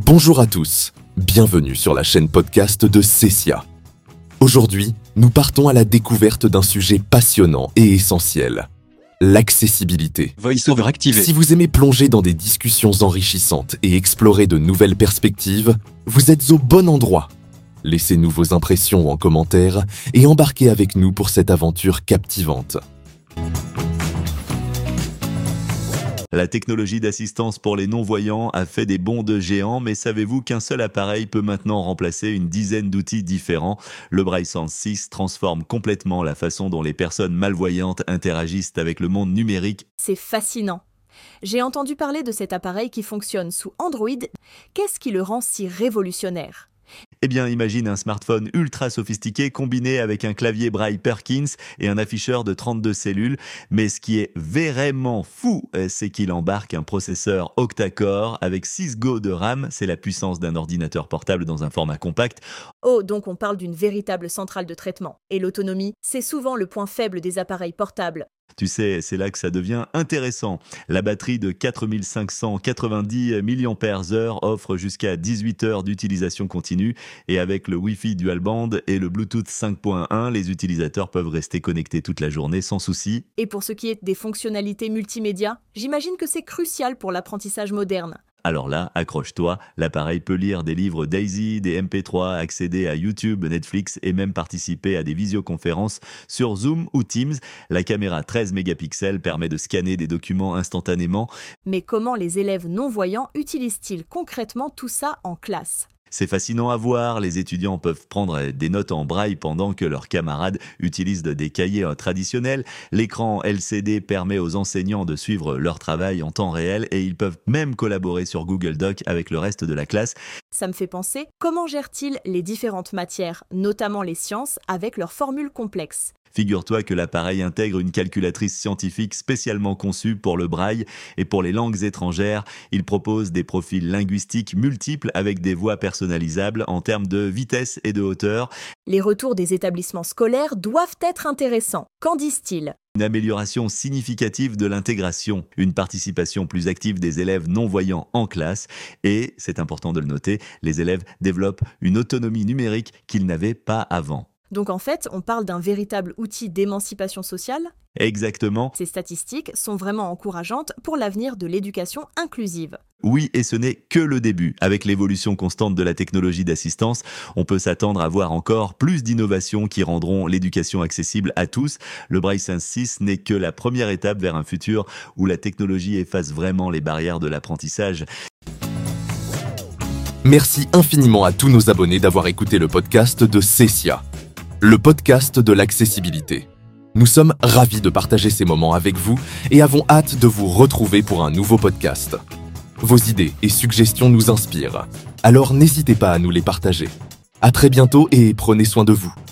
Bonjour à tous, bienvenue sur la chaîne podcast de Cessia. Aujourd'hui, nous partons à la découverte d'un sujet passionnant et essentiel, l'accessibilité. VoiceOver activé. Si vous aimez plonger dans des discussions enrichissantes et explorer de nouvelles perspectives, vous êtes au bon endroit. Laissez-nous vos impressions en commentaire et embarquez avec nous pour cette aventure captivante. La technologie d'assistance pour les non-voyants a fait des bonds de géant, mais savez-vous qu'un seul appareil peut maintenant remplacer une dizaine d'outils différents? Le Braille Sense 6 transforme complètement la façon dont les personnes malvoyantes interagissent avec le monde numérique. C'est fascinant. J'ai entendu parler de cet appareil qui fonctionne sous Android. Qu'est-ce qui le rend si révolutionnaire ? Eh bien, imagine un smartphone ultra sophistiqué combiné avec un clavier Braille Perkins et un afficheur de 32 cellules. Mais ce qui est vraiment fou, c'est qu'il embarque un processeur octa-core avec 6 Go de RAM. C'est la puissance d'un ordinateur portable dans un format compact. Oh, donc on parle d'une véritable centrale de traitement. Et l'autonomie, c'est souvent le point faible des appareils portables. Tu sais, c'est là que ça devient intéressant. La batterie de 4590 mAh offre jusqu'à 18 heures d'utilisation continue et avec le Wi-Fi dual band et le Bluetooth 5.1, les utilisateurs peuvent rester connectés toute la journée sans souci. Et pour ce qui est des fonctionnalités multimédia, j'imagine que c'est crucial pour l'apprentissage moderne. Alors là, accroche-toi, l'appareil peut lire des livres Daisy, des MP3, accéder à YouTube, Netflix et même participer à des visioconférences sur Zoom ou Teams. La caméra 13 mégapixels permet de scanner des documents instantanément. Mais comment les élèves non-voyants utilisent-ils concrètement tout ça en classe ? C'est fascinant à voir, les étudiants peuvent prendre des notes en braille pendant que leurs camarades utilisent des cahiers traditionnels. L'écran LCD permet aux enseignants de suivre leur travail en temps réel et ils peuvent même collaborer sur Google Docs avec le reste de la classe. Ça me fait penser, comment gèrent-ils les différentes matières, notamment les sciences, avec leurs formules complexes ? Figure-toi que l'appareil intègre une calculatrice scientifique spécialement conçue pour le braille et pour les langues étrangères. Il propose des profils linguistiques multiples avec des voix personnalisables en termes de vitesse et de hauteur. Les retours des établissements scolaires doivent être intéressants. Qu'en disent-ils ? Une amélioration significative de l'intégration, une participation plus active des élèves non-voyants en classe et, c'est important de le noter, les élèves développent une autonomie numérique qu'ils n'avaient pas avant. Donc en fait, on parle d'un véritable outil d'émancipation sociale ? Exactement. Ces statistiques sont vraiment encourageantes pour l'avenir de l'éducation inclusive. Oui, et ce n'est que le début. Avec l'évolution constante de la technologie d'assistance, on peut s'attendre à voir encore plus d'innovations qui rendront l'éducation accessible à tous. Le Braille Sense 6 n'est que la première étape vers un futur où la technologie efface vraiment les barrières de l'apprentissage. Merci infiniment à tous nos abonnés d'avoir écouté le podcast de Cessia, le podcast de l'accessibilité. Nous sommes ravis de partager ces moments avec vous et avons hâte de vous retrouver pour un nouveau podcast. Vos idées et suggestions nous inspirent, alors n'hésitez pas à nous les partager. À très bientôt et prenez soin de vous.